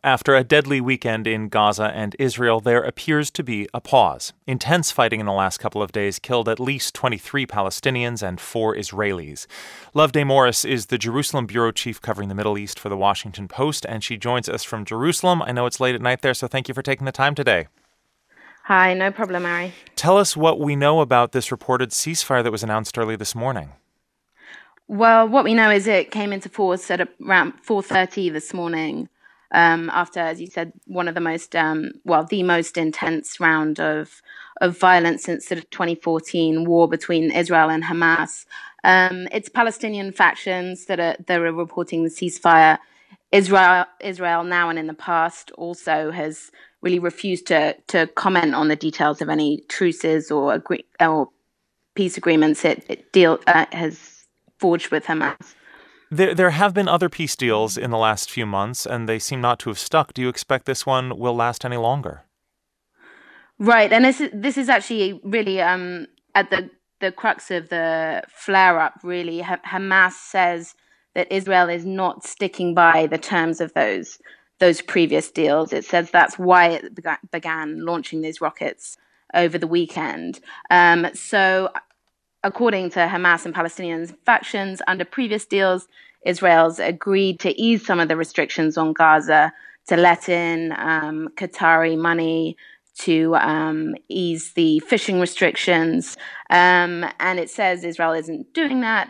After a deadly weekend in Gaza and Israel, there appears to be a pause. Intense fighting in the last couple of days killed at least 23 Palestinians and 4 Israelis. Loveday Morris is the Jerusalem bureau chief covering the Middle East for The Washington Post, and she joins us from Jerusalem. I know it's late at night there, so thank you for taking the time today. Hi, no problem, Ari. Tell us what we know about this reported ceasefire that was announced early this morning. Well, what we know is it came into force at around 4:30 this morning, after, as you said, one of the most, the most intense round of violence since the 2014 war between Israel and Hamas. It's Palestinian factions that are reporting the ceasefire. Israel now and in the past also has really refused to comment on the details of any truces or peace agreements it has forged with Hamas. There have been other peace deals in the last few months, and they seem not to have stuck. Do you expect this one will last any longer? Right, and this is actually really at the crux of the flare-up, really. Hamas says that Israel is not sticking by the terms of those previous deals. It says that's why it began launching these rockets over the weekend. So according to Hamas and Palestinian factions, under previous deals, Israel's agreed to ease some of the restrictions on Gaza, to let in Qatari money, to ease the fishing restrictions. And it says Israel isn't doing that,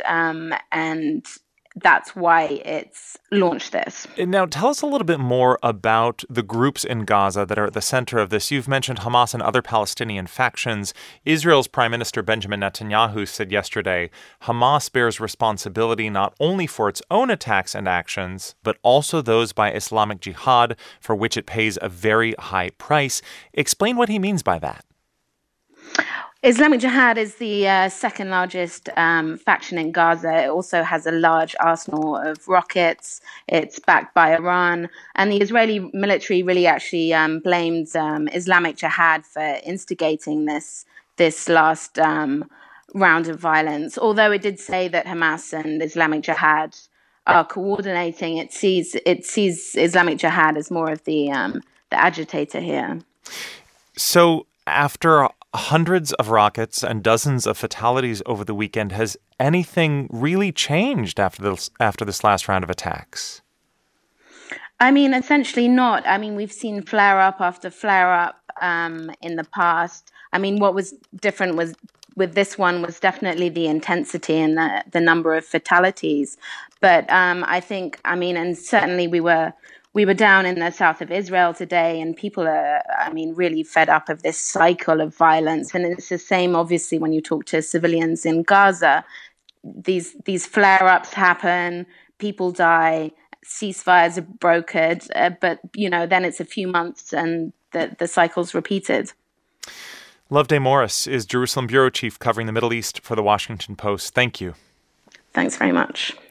and that's why it's launched this. Now, tell us a little bit more about the groups in Gaza that are at the center of this. You've mentioned Hamas and other Palestinian factions. Israel's Prime Minister Benjamin Netanyahu said yesterday, Hamas bears responsibility not only for its own attacks and actions, but also those by Islamic Jihad, for which it pays a very high price. Explain what he means by that. Islamic Jihad is the second largest faction in Gaza. It also has a large arsenal of rockets. It's backed by Iran. And the Israeli military really actually blames Islamic Jihad for instigating this last round of violence. Although it did say that Hamas and Islamic Jihad are coordinating, it sees Islamic Jihad as more of the agitator here. So after hundreds of rockets and dozens of fatalities over the weekend, has anything really changed after this last round of attacks? I mean, essentially not. I mean, we've seen flare-up after flare-up in the past. I mean, what was different with this one was definitely the intensity and the number of fatalities. But I think, I mean, and certainly we were down in the south of Israel today, and people are, I mean, really fed up of this cycle of violence. And it's the same, obviously, when you talk to civilians in Gaza. These flare-ups happen, people die, ceasefires are brokered, but, then it's a few months and the cycle's repeated. Loveday Morris is Jerusalem bureau chief covering the Middle East for The Washington Post. Thank you. Thanks very much.